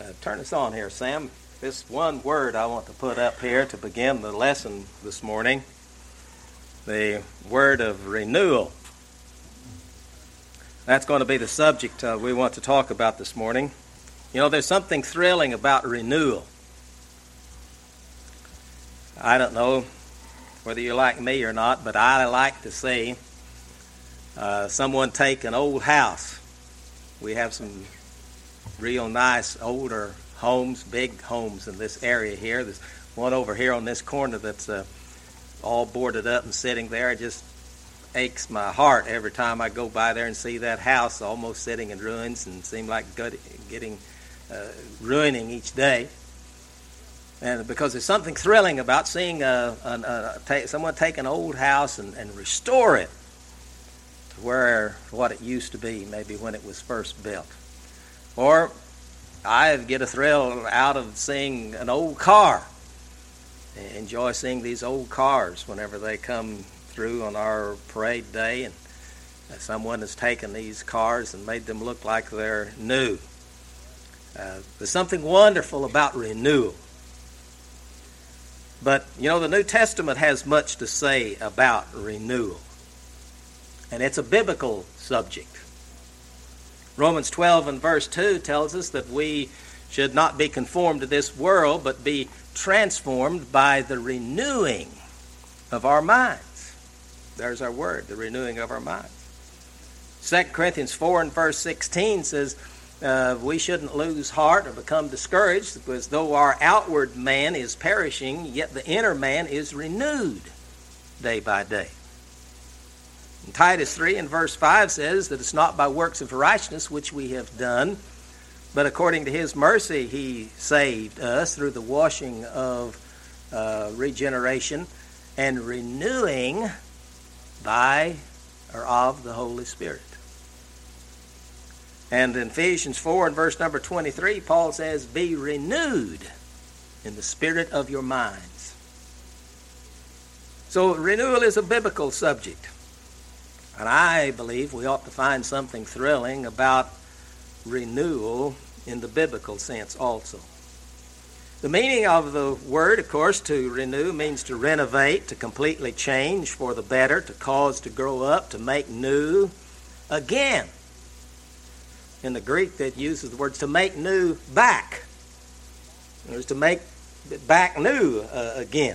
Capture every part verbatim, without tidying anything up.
Uh, turn us on here, Sam. This one word I want to put up here to begin the lesson this morning, the word of renewal. That's going to be the subject uh, we want to talk about this morning. You know, there's something thrilling about renewal. I don't know whether you like me or not, but I like to see uh, someone take an old house. We have some real nice older homes, big homes in this area here. There's one over here on this corner that's uh, all boarded up and sitting there. It just aches my heart every time I go by there and see that house almost sitting in ruins and seem like good, getting uh, ruining each day. And because there's something thrilling about seeing a, a, a, ta- someone take an old house and, and restore it to where what it used to be, maybe when it was first built. Or I get a thrill out of seeing an old car. I enjoy seeing these old cars whenever they come through on our parade day, and someone has taken these cars and made them look like they're new. Uh, there's something wonderful about renewal. But, you know, the New Testament has much to say about renewal. And it's a biblical subject. Romans twelve and verse two tells us that we should not be conformed to this world, but be transformed by the renewing of our minds. There's our word, the renewing of our minds. Second Corinthians four and verse sixteen says uh, we shouldn't lose heart or become discouraged, because though our outward man is perishing, yet the inner man is renewed day by day. And Titus three and verse five says that it's not by works of righteousness which we have done, but according to his mercy he saved us through the washing of uh, regeneration and renewing by or of the Holy Spirit. And in Ephesians four and verse number twenty-three, Paul says, be renewed in the spirit of your minds. So renewal is a biblical subject. And I believe we ought to find something thrilling about renewal in the biblical sense also. The meaning of the word, of course, to renew means to renovate, to completely change for the better, to cause to grow up, to make new again. In the Greek, that uses the words to make new back. It was to make back new uh, again.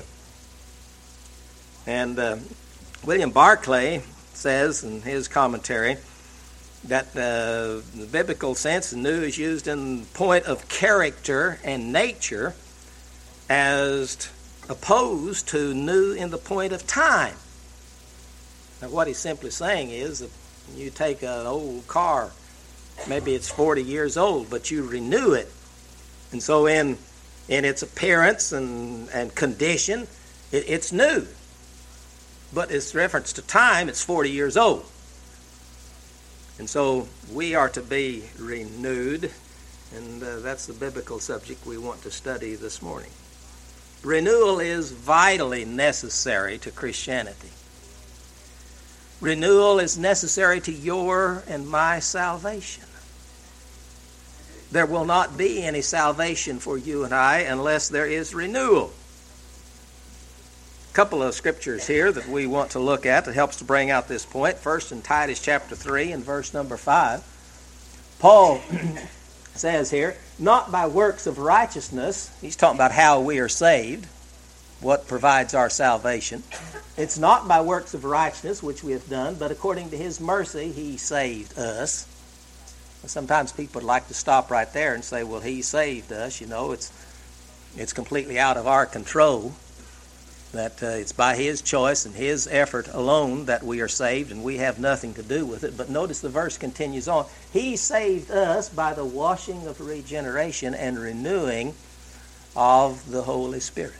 And uh, William Barclay says in his commentary that uh, the biblical sense of new is used in point of character and nature as opposed to new in the point of time. Now what he's simply saying is that you take an old car, maybe it's forty years old, but you renew it. And so in in its appearance and, and condition, it, it's new. But its reference to time, it's forty years old. And so we are to be renewed, and uh, that's the biblical subject we want to study this morning. Renewal is vitally necessary to Christianity. Renewal is necessary to your and my salvation. There will not be any salvation for you and I unless there is renewal. Couple of scriptures here that we want to look at that helps to bring out this point. First, in Titus chapter three and verse number five, Paul says here, not by works of righteousness. He's talking about how we are saved, what provides our salvation. It's not by works of righteousness which we have done, but according to his mercy he saved us. Sometimes people would like to stop right there and say, well, he saved us. You know, it's it's completely out of our control. That uh, it's by his choice and his effort alone that we are saved, and we have nothing to do with it. But notice the verse continues on. He saved us by the washing of regeneration and renewing of the Holy Spirit.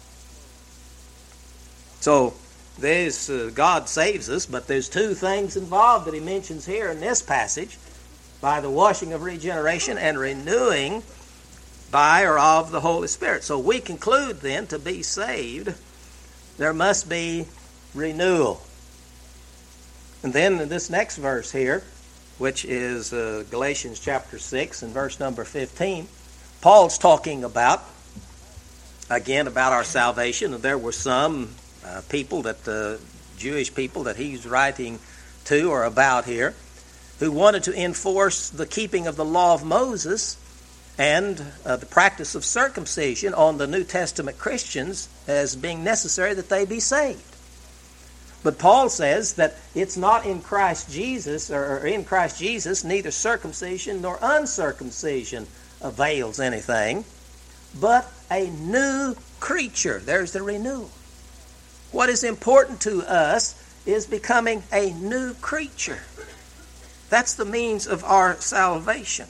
So there's, uh, God saves us, but there's two things involved that he mentions here in this passage. By the washing of regeneration and renewing by or of the Holy Spirit. So we conclude then to be saved, there must be renewal. And then in this next verse here, which is uh, Galatians chapter six and verse number fifteen, Paul's talking about, again, about our salvation, and there were some uh, people that the uh, Jewish people that he's writing to or about here who wanted to enforce the keeping of the law of Moses and uh, the practice of circumcision on the New Testament Christians as being necessary that they be saved. But Paul says that it's not in Christ Jesus, or in Christ Jesus, neither circumcision nor uncircumcision avails anything, but a new creature. There's the renewal. What is important to us is becoming a new creature. That's the means of our salvation.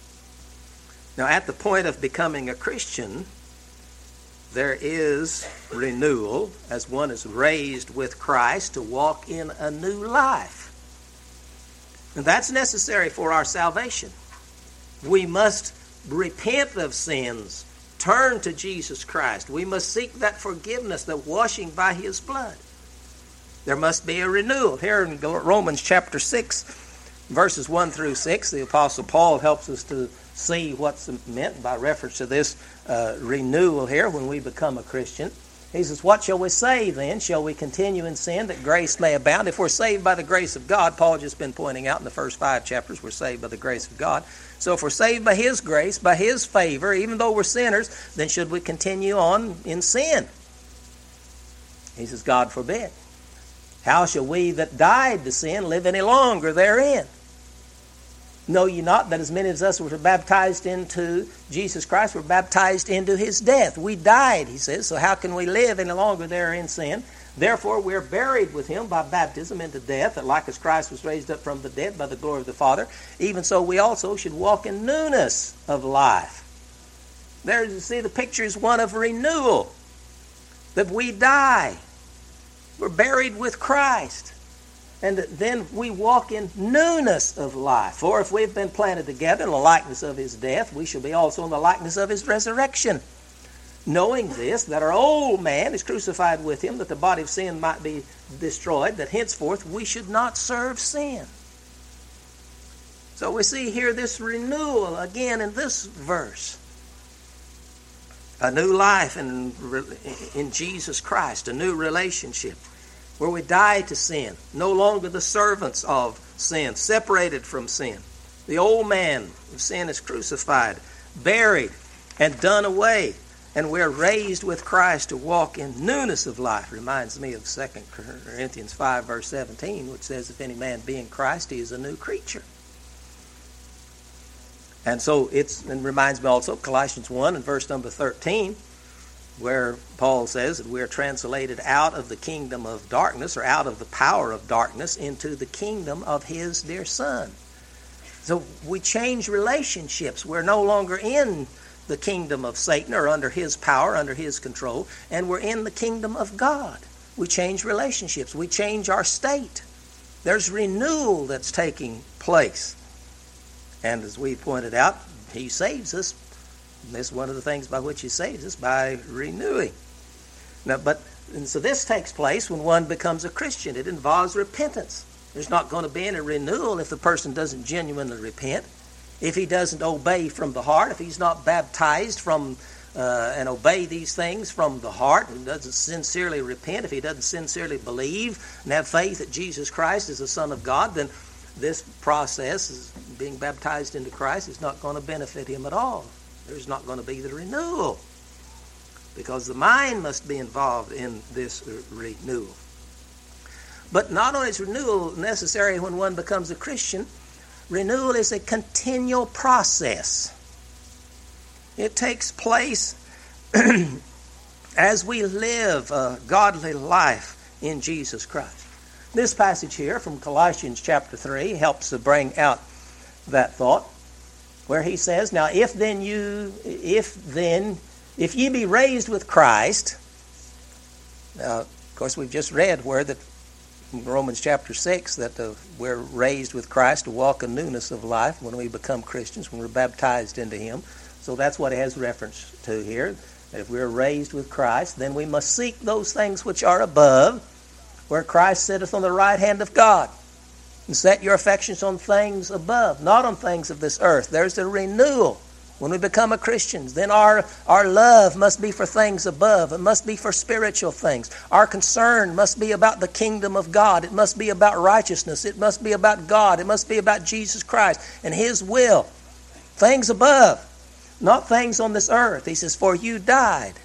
Now, at the point of becoming a Christian, there is renewal as one is raised with Christ to walk in a new life. And that's necessary for our salvation. We must repent of sins, turn to Jesus Christ. We must seek that forgiveness, the washing by His blood. There must be a renewal. Here in Romans chapter six, verses one through six, the Apostle Paul helps us to see what's meant by reference to this uh, renewal here when we become a Christian. He says, what shall we say then? Shall we continue in sin that grace may abound? If we're saved by the grace of God, Paul just been pointing out in the first five chapters, we're saved by the grace of God. So if we're saved by His grace, by His favor, even though we're sinners, then should we continue on in sin? He says, God forbid. How shall we that died to sin live any longer therein? Know ye not that as many of us were baptized into Jesus Christ were baptized into His death? We died, he says, so how can we live any longer there in sin? Therefore we are buried with Him by baptism into death, that like as Christ was raised up from the dead by the glory of the Father, even so we also should walk in newness of life. There you see the picture is one of renewal, that we die. We're buried with Christ. And then we walk in newness of life. For if we've been planted together in the likeness of His death, we shall be also in the likeness of His resurrection. Knowing this, that our old man is crucified with Him, that the body of sin might be destroyed, that henceforth we should not serve sin. So we see here this renewal again in this verse. A new life in, in Jesus Christ, a new relationship, where we die to sin, no longer the servants of sin, separated from sin. The old man of sin is crucified, buried, and done away, and we're raised with Christ to walk in newness of life. Reminds me of Second Corinthians five, verse seventeen, which says, if any man be in Christ, he is a new creature. And so it's, and reminds me also of Colossians one and verse number thirteen, where Paul says that we are translated out of the kingdom of darkness, or out of the power of darkness, into the kingdom of His dear Son. So we change relationships. We're no longer in the kingdom of Satan, or under his power, under his control, and we're in the kingdom of God. We change relationships. We change our state. There's renewal that's taking place. And as we pointed out, He saves us. And this is one of the things by which He saves us, by renewing. Now, but and so this takes place when one becomes a Christian. It involves repentance. There's not going to be any renewal if the person doesn't genuinely repent, if he doesn't obey from the heart, if he's not baptized from uh, and obey these things from the heart, and doesn't sincerely repent, if he doesn't sincerely believe and have faith that Jesus Christ is the Son of God, then this process, is being baptized into Christ, is not going to benefit him at all. There's not going to be the renewal, because the mind must be involved in this renewal. But not only is renewal necessary when one becomes a Christian, renewal is a continual process. It takes place as we live a godly life in Jesus Christ. This passage here from Colossians chapter three helps to bring out that thought, where he says, now if then you, if then, if ye be raised with Christ, now of course we've just read where that in Romans chapter six, that uh, we're raised with Christ to walk in newness of life when we become Christians, when we're baptized into Him. So that's what it has reference to here. That if we're raised with Christ, then we must seek those things which are above, where Christ sitteth on the right hand of God. And set your affections on things above, not on things of this earth. There's the renewal When we become a Christian, then our, our love must be for things above. It must be for spiritual things. Our concern must be about the kingdom of God. It must be about righteousness. It must be about God. It must be about Jesus Christ and His will. Things above, not things on this earth. He says, for you died.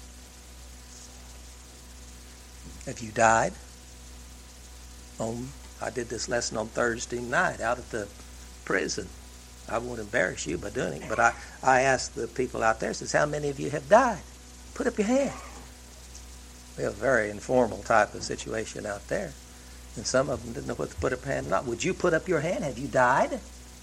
Have you died? On, I did this lesson on Thursday night out at the prison. I won't embarrass you by doing it, but I, I asked the people out there, says, how many of you have died? Put up your hand. We have a very informal type of situation out there. And some of them didn't know what to put up their hand or not. Would you put up your hand? Have you died?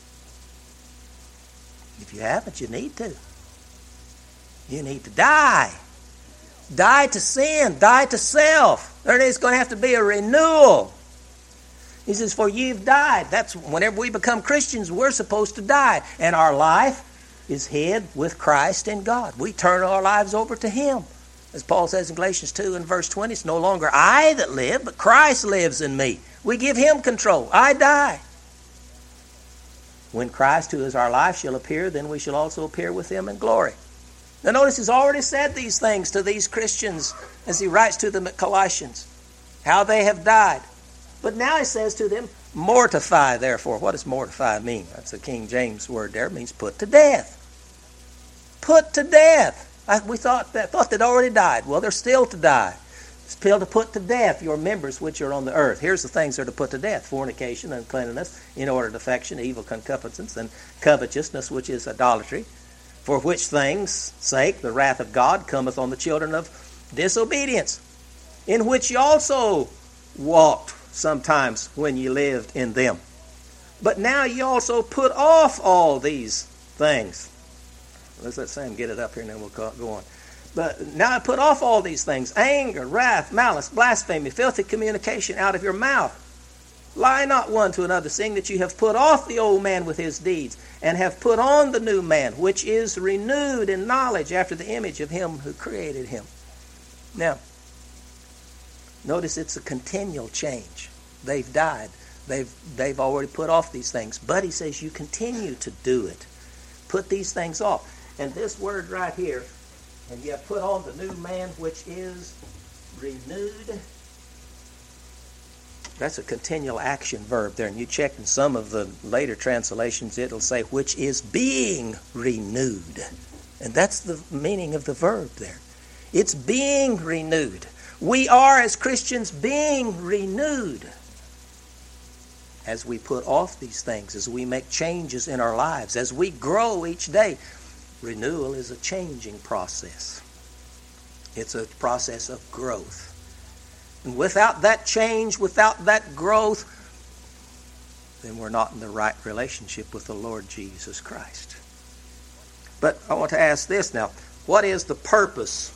If you haven't, you need to. You need to die. Die to sin. Die to self. There is going to have to be a renewal. He says, for you've died. That's whenever we become Christians, we're supposed to die. And our life is hid with Christ in God. We turn our lives over to Him. As Paul says in Galatians two and verse twenty, it's no longer I that live, but Christ lives in me. We give Him control. I die. When Christ, who is our life, shall appear, then we shall also appear with Him in glory. Now notice He's already said these things to these Christians as He writes to them at Colossians, how they have died. But now He says to them, mortify therefore. What does mortify mean? That's a King James word there. It means put to death. Put to death. I, we thought that thought they'd already died. Well, they're still to die. Still to put to death your members which are on the earth. Here's the things that are to put to death: fornication, uncleanness, inordinate affection, evil concupiscence, and covetousness, which is idolatry. For which things' sake the wrath of God cometh on the children of disobedience, in which ye also walked sometimes when ye lived in them. But now ye also put off all these things. Let's let Sam get it up here and then we'll go on. But now I put off all these things: anger, wrath, malice, blasphemy, filthy communication out of your mouth. Lie not one to another, seeing that you have put off the old man with his deeds, and have put on the new man, which is renewed in knowledge after the image of Him who created him. Now, notice it's a continual change. They've died. They've, they've already put off these things. But He says you continue to do it. Put these things off. And this word right here, and you have put on the new man, which is renewed. That's a continual action verb there. And you check in some of the later translations, it'll say, which is being renewed. And that's the meaning of the verb there. It's being renewed. We are, as Christians, being renewed as we put off these things, as we make changes in our lives, as we grow each day. Renewal is a changing process. It's a process of growth. And without that change, without that growth, then we're not in the right relationship with the Lord Jesus Christ. But I want to ask this now. What is the purpose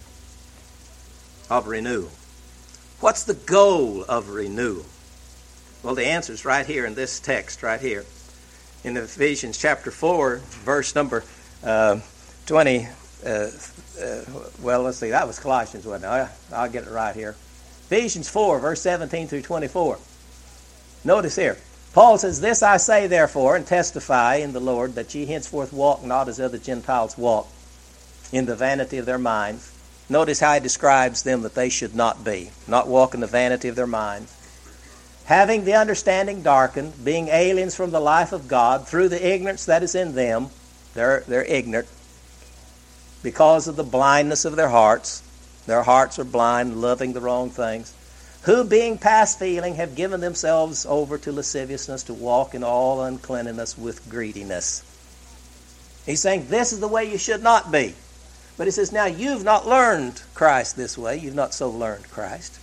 of renewal? What's the goal of renewal? Well, the answer is right here in this text right here. In Ephesians chapter four, verse number uh, twenty. Uh, uh, well, let's see. That was Colossians, wasn't it? I'll get it right here. Ephesians four, verse seventeen through twenty-four. Notice here. Paul says, this I say therefore, and testify in the Lord, that ye henceforth walk not as other Gentiles walk, in the vanity of their minds. Notice how he describes them that they should not be. Not walk in the vanity of their minds. Having the understanding darkened, being aliens from the life of God, through the ignorance that is in them. They're, they're ignorant because of the blindness of their hearts. Their hearts are blind, loving the wrong things. Who, being past feeling, have given themselves over to lasciviousness, to walk in all uncleanness with greediness. He's saying this is the way you should not be. But he says, now you've not learned Christ this way. You've not so learned Christ.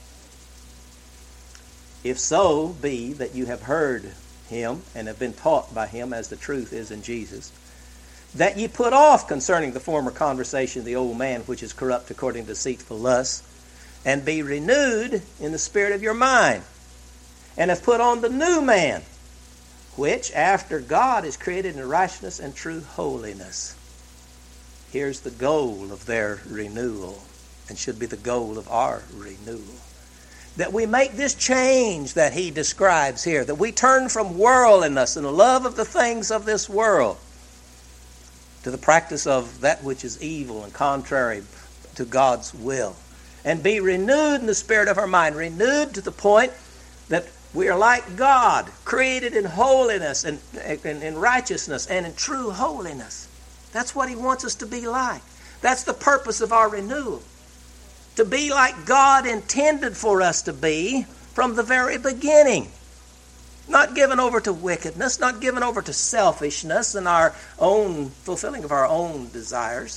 If so be that you have heard Him and have been taught by Him, as the truth is in Jesus, that ye put off concerning the former conversation the old man, which is corrupt according to deceitful lusts, and be renewed in the spirit of your mind, and have put on the new man, which after God is created in righteousness and true holiness. Here's the goal of their renewal, and should be the goal of our renewal. That we make this change that he describes here, that we turn from worldliness and the love of the things of this world, to the practice of that which is evil and contrary to God's will. And be renewed in the spirit of our mind, renewed to the point that we are like God, created in holiness and in righteousness and in true holiness. That's what He wants us to be like. That's the purpose of our renewal. To be like God intended for us to be from the very beginning. Not given over to wickedness, not given over to selfishness and our own fulfilling of our own desires,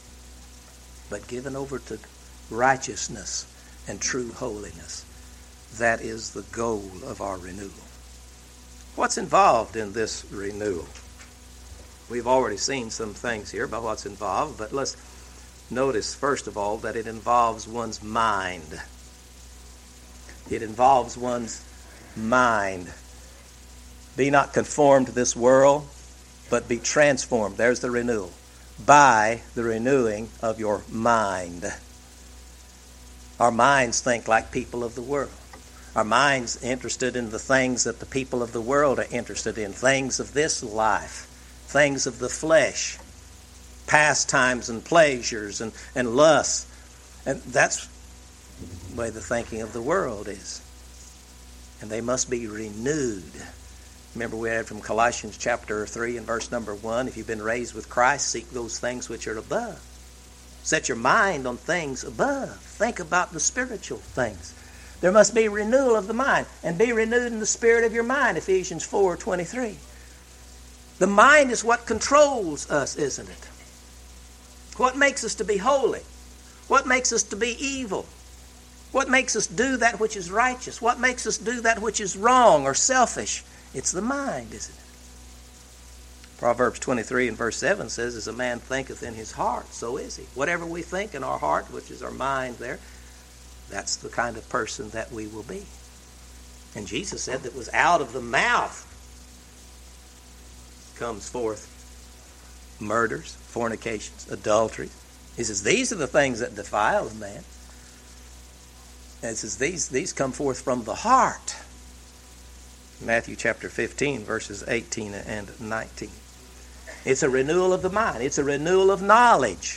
but given over to righteousness and true holiness. That is the goal of our renewal. What's involved in this renewal? We've already seen some things here about what's involved, but let's notice, first of all, that it involves one's mind. It involves one's mind. Be not conformed to this world, but be transformed. There's the renewal. By the renewing of your mind. Our minds think like people of the world. Our minds interested in the things that the people of the world are interested in. Things of this life. Things of the flesh. Pastimes and pleasures and, and lusts. And that's the way the thinking of the world is. And they must be renewed. Remember we had from Colossians chapter three and verse number one, if you've been raised with Christ, seek those things which are above. Set your mind on things above. Think about the spiritual things. There must be renewal of the mind, and be renewed in the spirit of your mind, Ephesians four twenty-three. The mind is what controls us, isn't it? What makes us to be holy? What makes us to be evil? What makes us do that which is righteous? What makes us do that which is wrong or selfish? It's the mind, isn't it? Proverbs twenty-three and verse seven says, as a man thinketh in his heart, so is he. Whatever we think in our heart, which is our mind there, that's the kind of person that we will be. And Jesus said that was out of the mouth comes forth murders, fornications, adulteries. He says, these are the things that defile a man. And it says, these, these come forth from the heart. Matthew chapter fifteen, verses eighteen and nineteen. It's a renewal of the mind. It's a renewal of knowledge.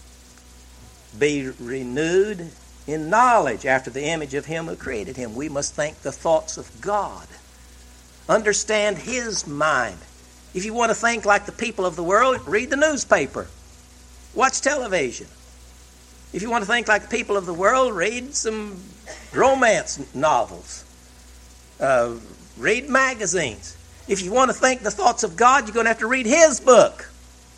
Be renewed in knowledge after the image of Him who created him. We must think the thoughts of God. Understand His mind. If you want to think like the people of the world, read the newspaper. Watch television. If you want to think like the people of the world, read some romance novels. Uh, read magazines. If you want to think the thoughts of God, you're going to have to read His book.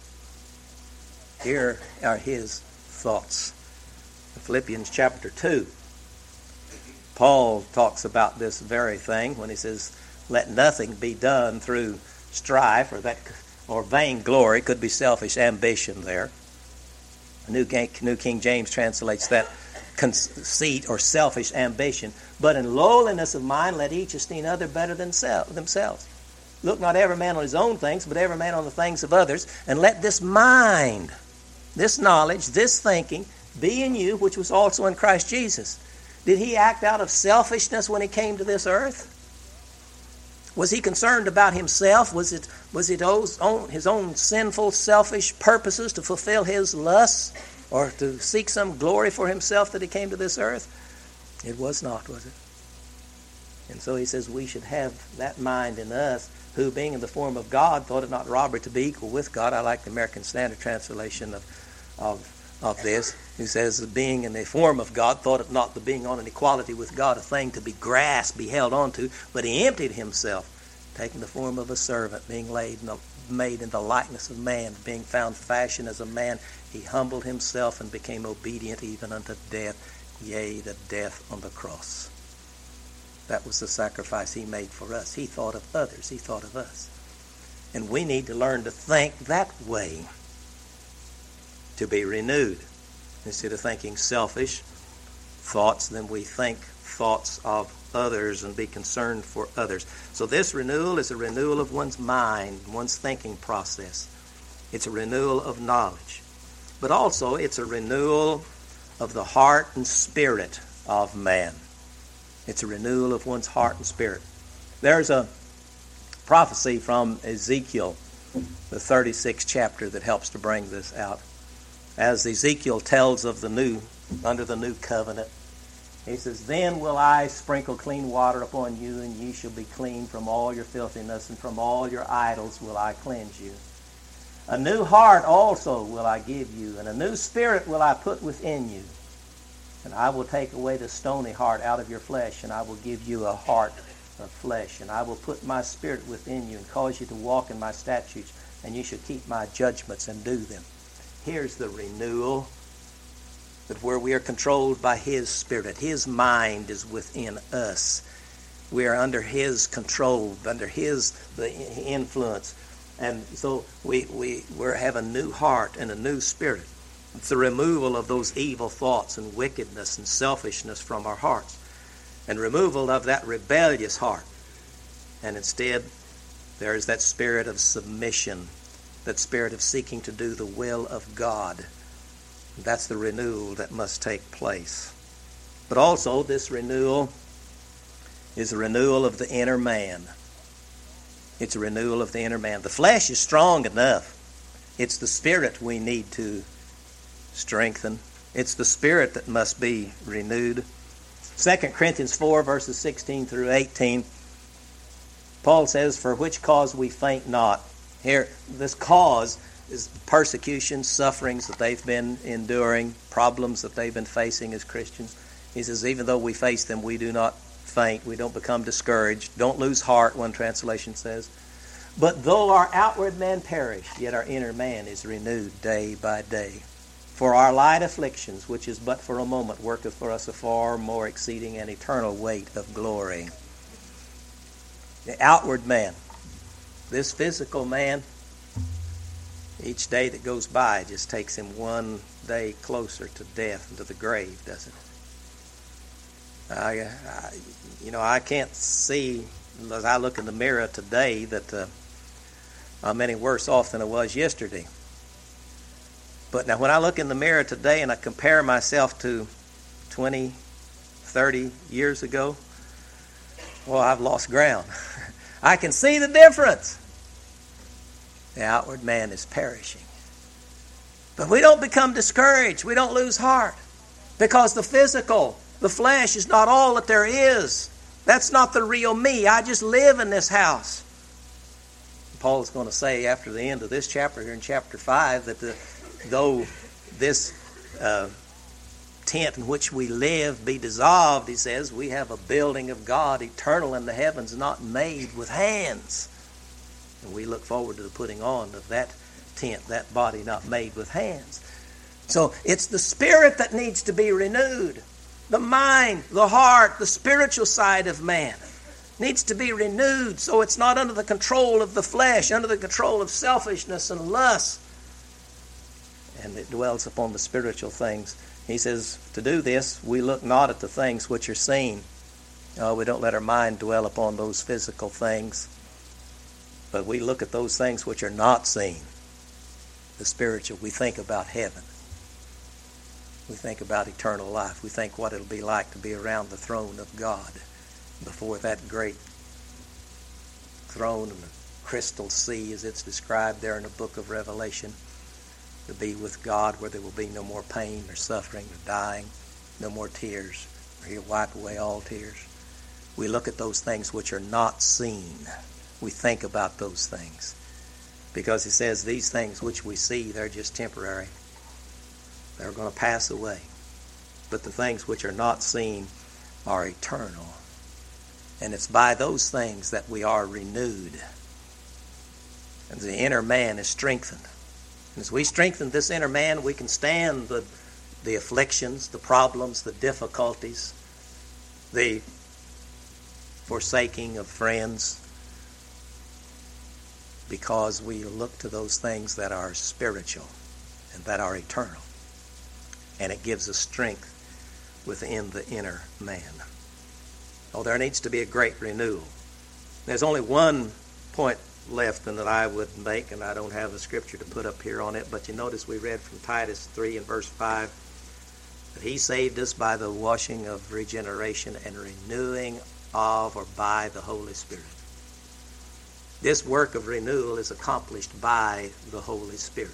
Here are His thoughts. In Philippians chapter two, Paul talks about this very thing when he says, let nothing be done through strife or that or vainglory. Could be selfish ambition there. New King, New King James translates that conceit or selfish ambition. But in lowliness of mind, let each esteem other better than self, themselves. Look not every man on his own things, but every man on the things of others. And let this mind, this knowledge, this thinking, be in you, which was also in Christ Jesus. Did He act out of selfishness when He came to this earth? Was He concerned about Himself? Was it was it his own, his own sinful, selfish purposes to fulfill His lusts or to seek some glory for Himself that He came to this earth? It was not, was it? And so He says we should have that mind in us, who being in the form of God thought it not robbery to be equal with God. I like the American Standard translation of of, of this, who says being in the form of God thought it not the being on an equality with God a thing to be grasped, be held onto, but He emptied Himself, taking the form of a servant, being laid in the, made in the likeness of man, being found fashioned as a man. He humbled Himself and became obedient even unto death, yea, the death on the cross. That was the sacrifice He made for us. He thought of others. He thought of us. And we need to learn to think that way, to be renewed. Instead of thinking selfish thoughts, then we think thoughts of others and be concerned for others. So this renewal is a renewal of one's mind, one's thinking process. It's a renewal of knowledge. But also it's a renewal of the heart and spirit of man. It's a renewal of one's heart and spirit. There's a prophecy from Ezekiel the thirty-sixth chapter that helps to bring this out. As Ezekiel tells of the new, under the new covenant, he says, "Then will I sprinkle clean water upon you, and ye shall be clean from all your filthiness, and from all your idols will I cleanse you. A new heart also will I give you, and a new spirit will I put within you. And I will take away the stony heart out of your flesh, and I will give you a heart of flesh. And I will put my spirit within you, and cause you to walk in my statutes, and you shall keep my judgments and do them." Here's the renewal, that where we are controlled by His Spirit, His mind is within us. We are under His control, under His the influence. And so we, we we have a new heart and a new spirit. It's the removal of those evil thoughts and wickedness and selfishness from our hearts, and removal of that rebellious heart. And instead, there is that spirit of submission, that spirit of seeking to do the will of God. That's the renewal that must take place. But also, this renewal is a renewal of the inner man. It's a renewal of the inner man. The flesh is strong enough. It's the spirit we need to strengthen. It's the spirit that must be renewed. Second Corinthians four, verses sixteen through eighteen, Paul says, "For which cause we faint not." Here, this cause is persecution, sufferings that they've been enduring, problems that they've been facing as Christians. He says, even though we face them, we do not faint. We don't become discouraged. Don't lose heart, one translation says. "But though our outward man perish, yet our inner man is renewed day by day. For our light afflictions, which is but for a moment, worketh for us a far more exceeding and eternal weight of glory." The outward man, this physical man, each day that goes by just takes him one day closer to death and to the grave, doesn't it? I, I, you know, I can't see, as I look in the mirror today, that uh, I'm any worse off than I was yesterday. But now when I look in the mirror today and I compare myself to twenty, thirty years ago, well, I've lost ground. I can see the difference. The outward man is perishing. But we don't become discouraged. We don't lose heart. Because the physical, the flesh, is not all that there is. That's not the real me. I just live in this house. Paul is going to say after the end of this chapter, here in chapter five, that the, though this uh, tent in which we live be dissolved, he says, we have a building of God eternal in the heavens, not made with hands. And we look forward to the putting on of that tent, that body not made with hands. So it's the spirit that needs to be renewed. The mind, the heart, the spiritual side of man needs to be renewed so it's not under the control of the flesh, under the control of selfishness and lust. And it dwells upon the spiritual things. He says, to do this, we look not at the things which are seen. Uh, we don't let our mind dwell upon those physical things. But we look at those things which are not seen. The spiritual. We think about heaven. We think about eternal life. We think what it'll be like to be around the throne of God, before that great throne and the crystal sea, as it's described there in the book of Revelation, to be with God, where there will be no more pain or suffering or dying, no more tears, or He'll wipe away all tears. We look at those things which are not seen. We think about those things. Because He says these things which we see, they're just temporary. They're going to pass away. But the things which are not seen are eternal. And it's by those things that we are renewed. And the inner man is strengthened. And as we strengthen this inner man, we can stand the, the afflictions, the problems, the difficulties, the forsaking of friends, because we look to those things that are spiritual and that are eternal. And it gives us strength within the inner man. Oh, there needs to be a great renewal. There's only one point left and that I would make, and I don't have a scripture to put up here on it, but you notice we read from Titus three and verse five that He saved us by the washing of regeneration and renewing of or by the Holy Spirit. This work of renewal is accomplished by the Holy Spirit.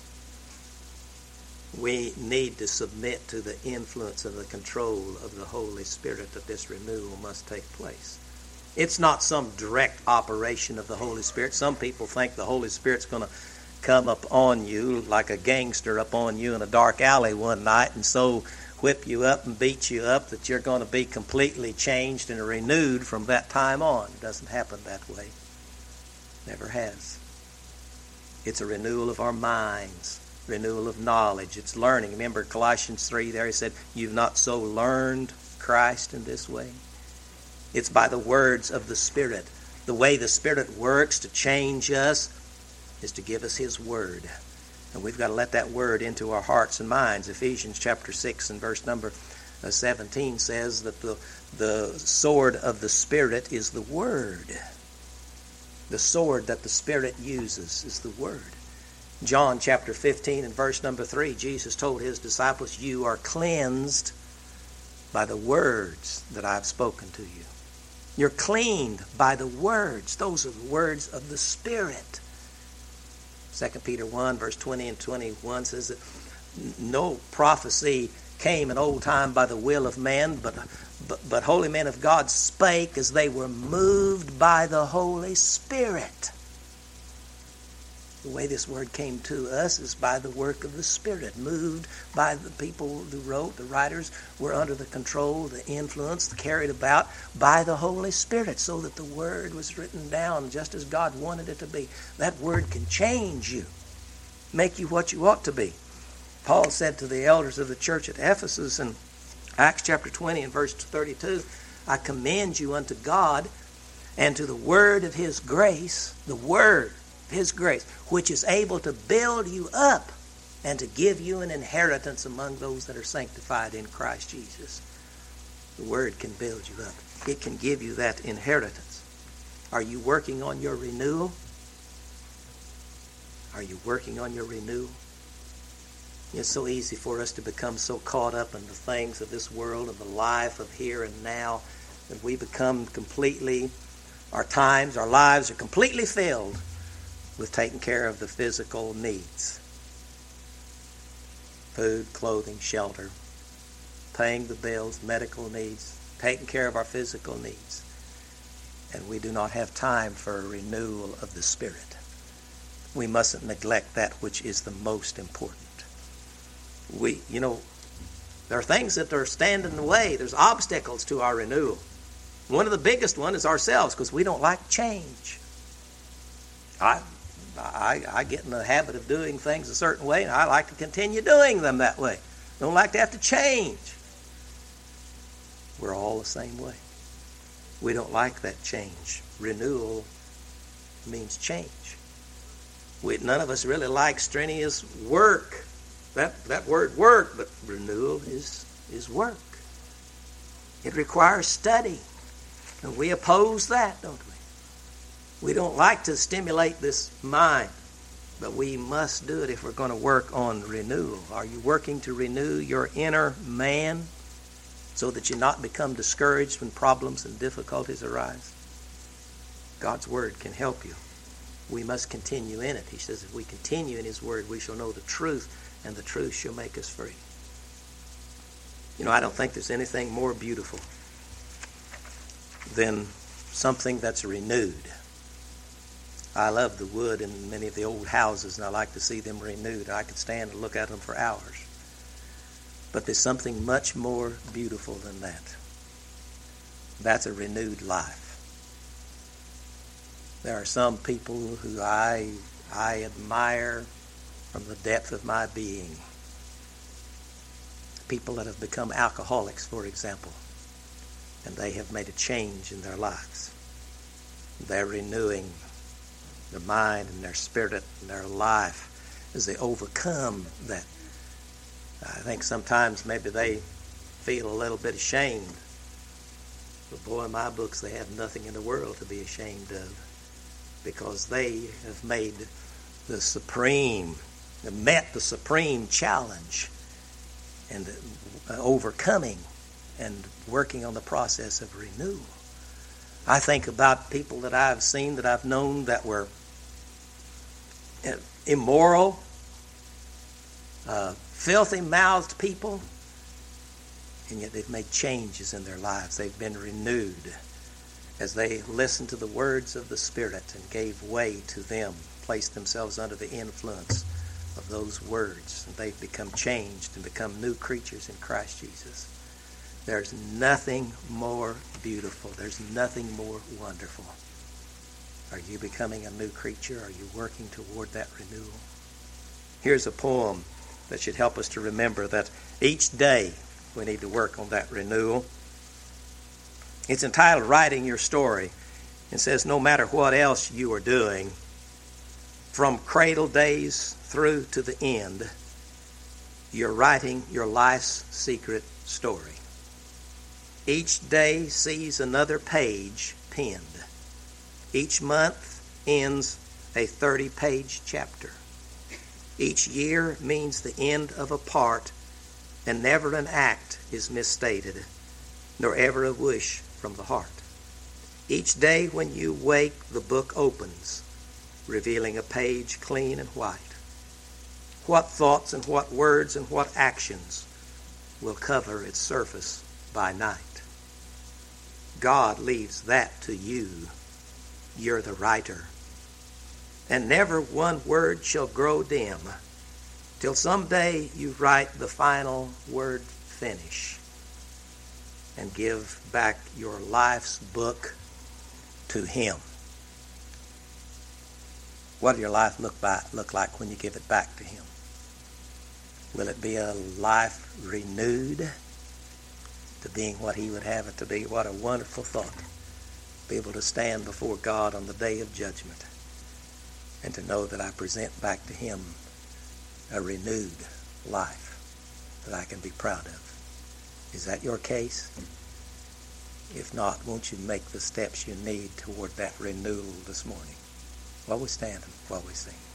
We need to submit to the influence and the control of the Holy Spirit that this renewal must take place. It's not some direct operation of the Holy Spirit. Some people think the Holy Spirit's going to come up on you like a gangster up on you in a dark alley one night and so whip you up and beat you up that you're going to be completely changed and renewed from that time on. It doesn't happen that way. Never has. It's a renewal of our minds. Renewal of knowledge. It's learning. Remember Colossians three there, he said, you've not so learned Christ in this way. It's by the words of the Spirit. The way the Spirit works to change us is to give us His Word. And we've got to let that Word into our hearts and minds. Ephesians chapter six and verse number seventeen says that the, the sword of the Spirit is the Word. The sword that the Spirit uses is the Word. John chapter fifteen and verse number three, Jesus told His disciples, you are cleansed by the words that I've spoken to you. You're cleaned by the words. Those are the words of the Spirit. Second Peter one verse twenty and twenty-one says that no prophecy came in old time by the will of man, but, but, but holy men of God spake as they were moved by the Holy Spirit. The way this word came to us is by the work of the Spirit, moved by the people who wrote. The writers were under the control, the influence, carried about by the Holy Spirit, so that the word was written down just as God wanted it to be. That word can change you, make you what you ought to be. Paul said to the elders of the church at Ephesus in Acts chapter twenty and verse thirty-two, I commend you unto God and to the word of His grace, the word His grace, which is able to build you up and to give you an inheritance among those that are sanctified in Christ Jesus. The Word can build you up. It can give you that inheritance. Are you working on your renewal? Are you working on your renewal? It's so easy for us to become so caught up in the things of this world and the life of here and now that we become completely, our times, our lives are completely filled with taking care of the physical needs. Food, clothing, shelter, paying the bills, medical needs, taking care of our physical needs. And we do not have time for a renewal of the Spirit. We mustn't neglect that which is the most important. We, you know, there are things that are standing in the way. There's obstacles to our renewal. One of the biggest one is ourselves, because we don't like change. I I, I get in the habit of doing things a certain way, and I like to continue doing them that way. Don't like to have to change. We're all the same way. We don't like that change. Renewal means change. We, none of us really like strenuous work. That, that word work, but renewal is, is work. It requires study. And we oppose that, don't we? We don't like to stimulate this mind, but we must do it if we're going to work on renewal. Are you working to renew your inner man so that you not become discouraged when problems and difficulties arise? God's Word can help you. We must continue in it. He says if we continue in His Word, we shall know the truth, and the truth shall make us free. You know, I don't think there's anything more beautiful than something that's renewed. I love the wood in many of the old houses, and I like to see them renewed. I could stand and look at them for hours. But there's something much more beautiful than that. That's a renewed life. There are some people who I, I admire from the depth of my being. People that have become alcoholics, for example, and they have made a change in their lives. They're renewing their mind and their spirit and their life as they overcome that. I think sometimes maybe they feel a little bit ashamed. But boy, in my books, they have nothing in the world to be ashamed of, because they have made the supreme, met the supreme challenge and overcoming and working on the process of renewal. I think about people that I've seen, that I've known, that were immoral, uh, filthy-mouthed people, and yet they've made changes in their lives. They've been renewed as they listened to the words of the Spirit and gave way to them, placed themselves under the influence of those words, and they've become changed and become new creatures in Christ Jesus. There's nothing more beautiful. There's nothing more wonderful. Are you becoming a new creature? Are you working toward that renewal? Here's a poem that should help us to remember that each day we need to work on that renewal. It's entitled Writing Your Story. It says, no matter what else you are doing, from cradle days through to the end, you're writing your life's secret story. Each day sees another page penned. Each month ends a thirty-page chapter. Each year means the end of a part, and never an act is misstated, nor ever a wish from the heart. Each day when you wake, the book opens, revealing a page clean and white. What thoughts and what words and what actions will cover its surface by night? God leaves that to you. You're the writer. And never one word shall grow dim till someday you write the final word finish and give back your life's book to Him. What will your life look, by, look like when you give it back to Him? Will it be a life renewed to being what He would have it to be? What a wonderful thought. Be able to stand before God on the day of judgment and to know that I present back to Him a renewed life that I can be proud of. Is that your case? If not, won't you make the steps you need toward that renewal this morning? While we stand and while we sing.